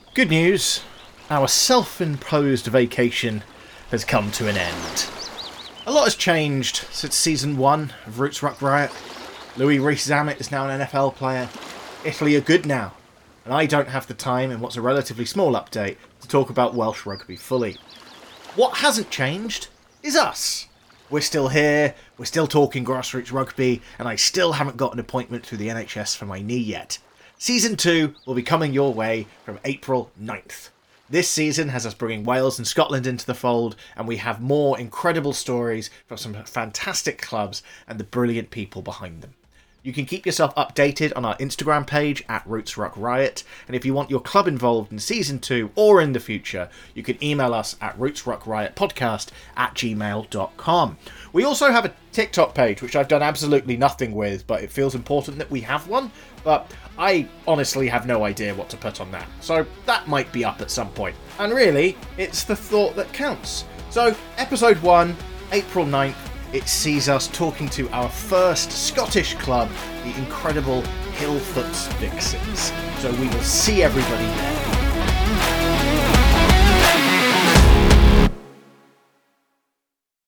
Good news, our self-imposed vacation has come to an end. A lot has changed since Season 1 of Roots Ruck Riot. Louis Rees-Zammit is now an NFL player. Italy are good now. And I don't have the time in what's a relatively small update to talk about Welsh rugby fully. What hasn't changed is us. We're still here, we're still talking grassroots rugby, and I still haven't got an appointment through the NHS for my knee yet. Season 2 will be coming your way from April 9th. This season has us bringing Wales and Scotland into the fold, and we have more incredible stories from some fantastic clubs and the brilliant people behind them. You can keep yourself updated on our Instagram page at Roots Ruck Riot, and if you want your club involved in Season 2 or in the future, you can email us at rootsruckriotpodcast@gmail.com. We also have a TikTok page, which I've done absolutely nothing with, but it feels important that we have one, but I honestly have no idea what to put on that, so that might be up at some point. And really, it's the thought that counts. So, Episode 1, April 9th, it sees us talking to our first Scottish club, the incredible Hillfoot Vixens. So we will see everybody there.